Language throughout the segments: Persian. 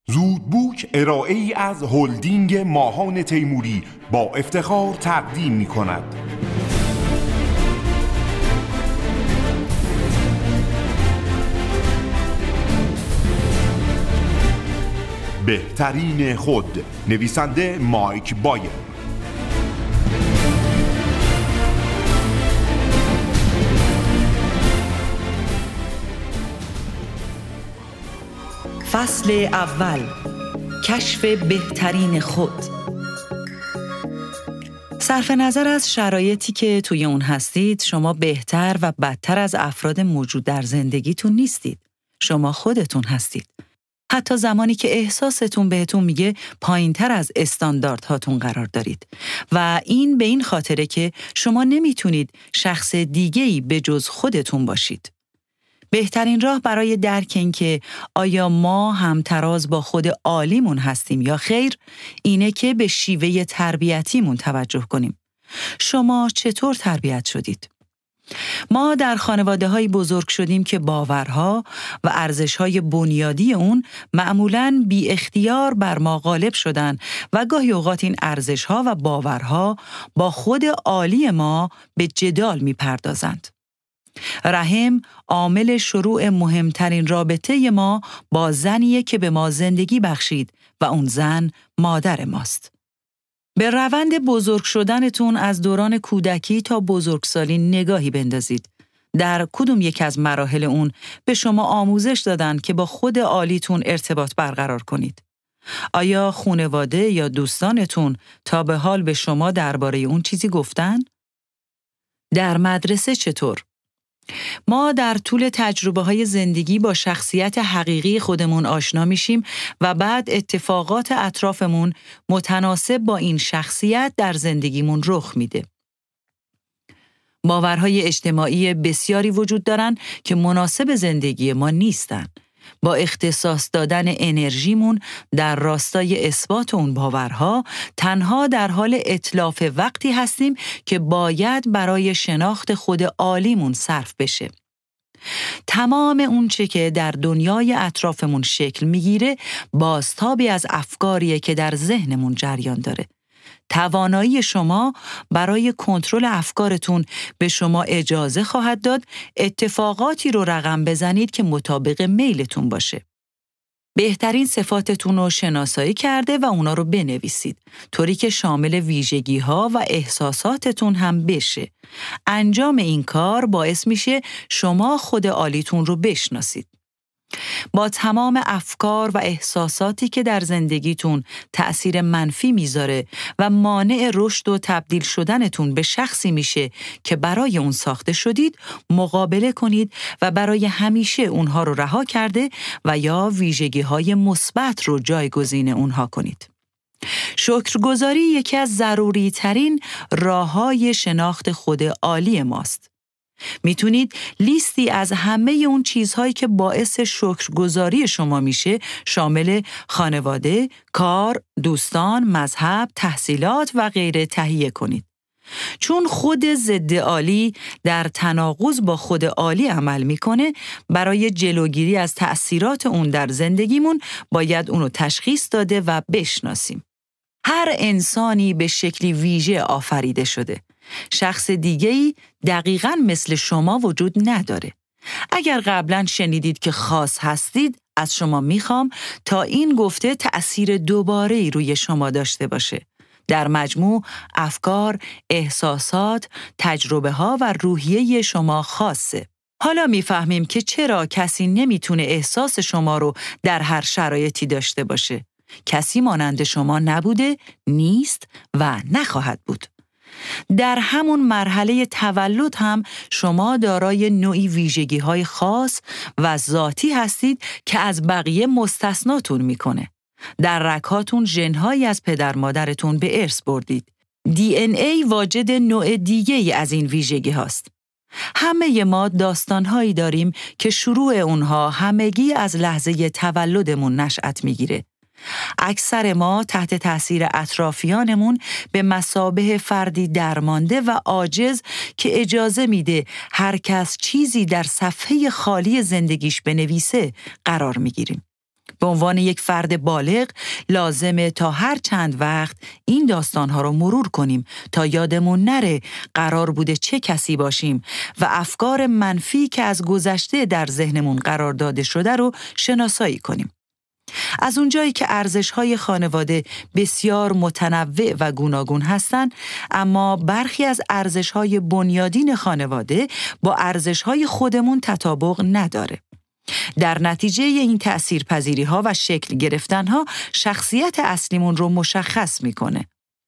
زودبوک ارائه‌ای از هلدینگ ماهان تیموری با افتخار تقدیم می‌کند. بهترین خود، نویسنده مایک بایر. فصل اول، کشف بهترین خود. صرف نظر از شرایطی که توی اون هستید، شما بهتر و بدتر از افراد موجود در زندگیتون نیستید. شما خودتون هستید. حتی زمانی که احساستون بهتون میگه پایین‌تر از استانداردهاتون قرار دارید. و این به این خاطره که شما نمیتونید شخص دیگه‌ای به جز خودتون باشید. بهترین راه برای درک این که آیا ما همتراز با خود عالیمون هستیم یا خیر، اینه که به شیوه تربیتیمون توجه کنیم. شما چطور تربیت شدید؟ ما در خانواده‌های بزرگ شدیم که باورها و ارزش‌های بنیادی اون معمولاً بی اختیار بر ما غالب شدن و گاهی اوقات این ارزش‌ها و باورها با خود عالی ما به جدال می‌پردازند. رحم عامل شروع مهمترین رابطه ما با زنیه که به ما زندگی بخشید و اون زن مادر ماست. به روند بزرگ شدنتون از دوران کودکی تا بزرگسالی نگاهی بندازید. در کدوم یک از مراحل اون به شما آموزش دادن که با خود عالیتون ارتباط برقرار کنید؟ آیا خانواده یا دوستانتون تا به حال به شما درباره اون چیزی گفتن؟ در مدرسه چطور؟ ما در طول تجربه‌های زندگی با شخصیت حقیقی خودمون آشنا میشیم و بعد اتفاقات اطرافمون متناسب با این شخصیت در زندگیمون رخ میده. باورهای اجتماعی بسیاری وجود دارن که مناسب زندگی ما نیستن. با اختصاص دادن انرژیمون در راستای اثبات اون باورها تنها در حال اتلاف وقتی هستیم که باید برای شناخت خود عالیمون صرف بشه. تمام اون چه که در دنیای اطرافمون شکل میگیره بازتابی از افکاریه که در ذهنمون جریان داره. توانایی شما برای کنترل افکارتون به شما اجازه خواهد داد اتفاقاتی رو رقم بزنید که مطابق میلتون باشه. بهترین صفاتتون رو شناسایی کرده و اونا رو بنویسید، طوری که شامل ویژگی‌ها و احساساتتون هم بشه. انجام این کار باعث میشه شما خود عالیتون رو بشناسید. با تمام افکار و احساساتی که در زندگیتون تأثیر منفی میذاره و مانع رشد و تبدیل شدنتون به شخصی میشه که برای اون ساخته شدید، مقابله کنید و برای همیشه اونها رو رها کرده و یا ویژگی‌های مثبت رو جایگزین اونها کنید. شکرگزاری یکی از ضروری ترین راه‌های شناخت خود عالی ماست. میتونید لیستی از همه اون چیزهایی که باعث شکرگزاری شما میشه شامل خانواده، کار، دوستان، مذهب، تحصیلات و غیره تهیه کنید. چون خود ضد عالی در تناقض با خود عالی عمل میکنه، برای جلوگیری از تأثیرات اون در زندگیمون باید اونو تشخیص داده و بشناسیم. هر انسانی به شکلی ویژه آفریده شده. شخص دیگه‌ای دقیقاً مثل شما وجود نداره. اگر قبلاً شنیدید که خاص هستید، از شما میخوام تا این گفته تأثیر دوباره‌ای روی شما داشته باشه. در مجموع افکار، احساسات، تجربه‌ها و روحیه شما خاصه. حالا میفهمیم که چرا کسی نمیتونه احساس شما رو در هر شرایطی داشته باشه. کسی مانند شما نبوده، نیست و نخواهد بود. در همون مرحله تولد هم شما دارای نوعی ویژگی‌های خاص و ذاتی هستید که از بقیه مستثناتون میکنه. در رگ‌هاتون ژن‌هایی از پدر مادرتون به ارث بردید. DNA واجد نوع دیگه‌ای از این ویژگی هاست. همه ما داستان‌هایی داریم که شروع اونها همگی از لحظه تولدمون نشأت میگیره. اکثر ما تحت تأثیر اطرافیانمون به مثابه فردی درمانده و عاجز که اجازه میده هر کس چیزی در صفحه خالی زندگیش بنویسه قرار میگیریم. به عنوان یک فرد بالغ لازمه تا هر چند وقت این داستانها رو مرور کنیم تا یادمون نره قرار بوده چه کسی باشیم و افکار منفی که از گذشته در ذهنمون قرار داده شده رو شناسایی کنیم. از اونجایی که ارزش‌های خانواده بسیار متنوع و گوناگون هستند، اما برخی از ارزش‌های بنیادین خانواده با ارزش‌های خودمون تطابق نداره. در نتیجه این تأثیرپذیری‌ها و شکل گرفتن‌ها شخصیت اصلیمون رو مشخص می‌کنه.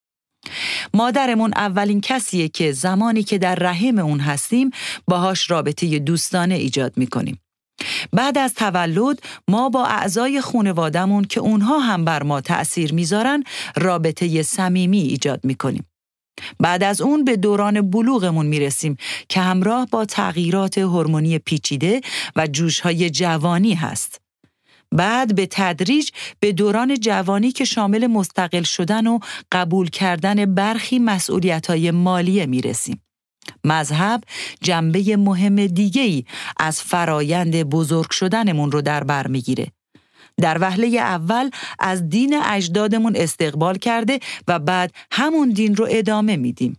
مادرمون اولین کسیه که زمانی که در رحم اون هستیم باهاش رابطه دوستانه ایجاد می‌کنیم. بعد از تولد ما با اعضای خانواده‌مون که اونها هم بر ما تأثیر میذارن رابطه صمیمی ایجاد میکنیم. بعد از اون به دوران بلوغمون میرسیم که همراه با تغییرات هورمونی پیچیده و جوش‌های جوانی هست. بعد به تدریج به دوران جوانی که شامل مستقل شدن و قبول کردن برخی مسئولیت‌های مالیه میرسیم. مذهب جنبه مهم دیگه‌ای از فرایند بزرگ شدنمون رو در بر میگیره. در وهله اول از دین اجدادمون استقبال کرده و بعد همون دین رو ادامه میدیم.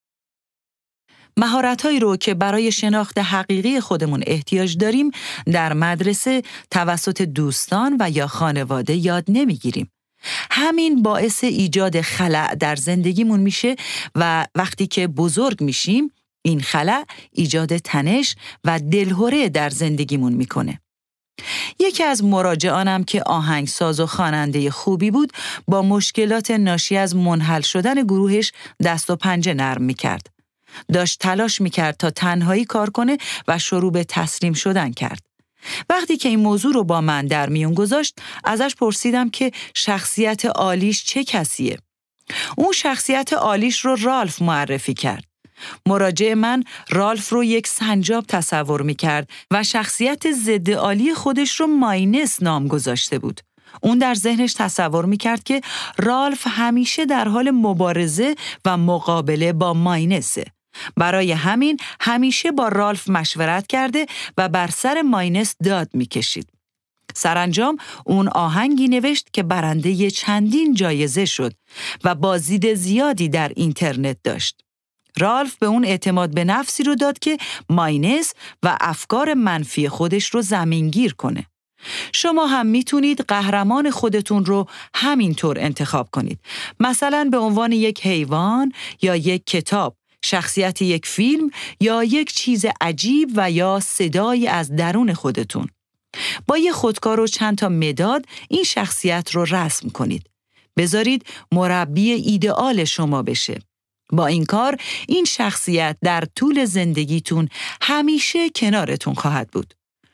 مهارت‌هایی رو که برای شناخت حقیقی خودمون احتیاج داریم در مدرسه توسط دوستان و یا خانواده یاد نمیگیریم. همین باعث ایجاد خلأ در زندگیمون میشه و وقتی که بزرگ میشیم این خلأ ایجاد تنش و دلهره در زندگیمون میکنه. یکی از مراجعانم که آهنگساز و خواننده خوبی بود با مشکلات ناشی از منحل شدن گروهش دست و پنجه نرم میکرد. داشت تلاش میکرد تا تنهایی کار کنه و شروع به تسلیم شدن کرد. وقتی که این موضوع رو با من در میون گذاشت ازش پرسیدم که شخصیت عالیش چه کسیه؟ اون شخصیت عالیش رو رالف معرفی کرد. مراجع من رالف رو یک سنجاب تصور می‌کرد و شخصیت ضد عالی خودش رو ماینس نام گذاشته بود. اون در ذهنش تصور می‌کرد که رالف همیشه در حال مبارزه و مقابله با ماینسه. برای همین همیشه با رالف مشورت کرده و بر سر ماینس داد می‌کشید. سرانجام اون آهنگی نوشت که برنده چندین جایزه شد و بازدید زیادی در اینترنت داشت. رالف به اون اعتماد به نفسی رو داد که ماینس و افکار منفی خودش رو زمینگیر کنه. شما هم میتونید قهرمان خودتون رو همینطور انتخاب کنید. مثلا به عنوان یک حیوان یا یک کتاب، شخصیت یک فیلم یا یک چیز عجیب و یا صدایی از درون خودتون. با یه خودکار و چند تا مداد این شخصیت رو رسم کنید. بذارید مربی ایدئال شما بشه. با این کار این شخصیت در طول زندگیتون همیشه کنارتون خواهد بود.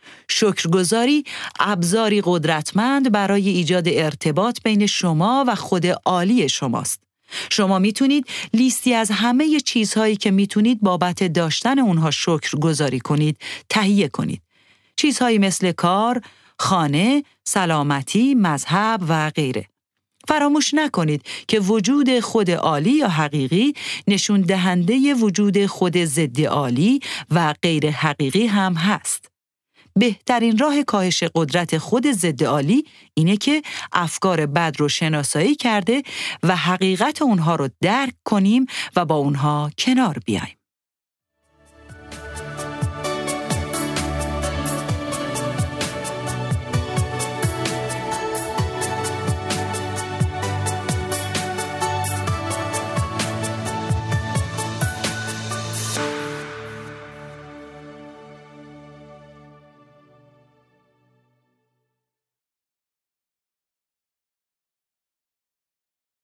شکرگزاری ابزاری قدرتمند برای ایجاد ارتباط بین شما و خود عالی شماست. شما میتونید لیستی از همه چیزهایی که میتونید بابت داشتن اونها شکرگزاری کنید تهیه کنید. چیزهایی مثل کار، خانه، سلامتی، مذهب و غیره. فراموش نکنید که وجود خود عالی یا حقیقی نشون دهنده وجود خود ضد عالی و غیر حقیقی هم هست. بهترین راه کاهش قدرت خود ضد عالی اینه که افکار بد رو شناسایی کرده و حقیقت اونها رو درک کنیم و با اونها کنار بیایم.